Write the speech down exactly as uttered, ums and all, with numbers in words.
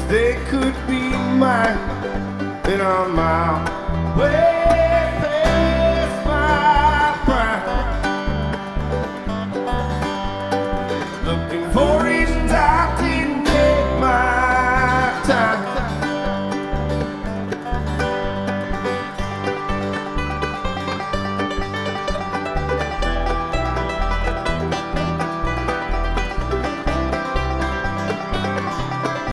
they could be mine in a mile way.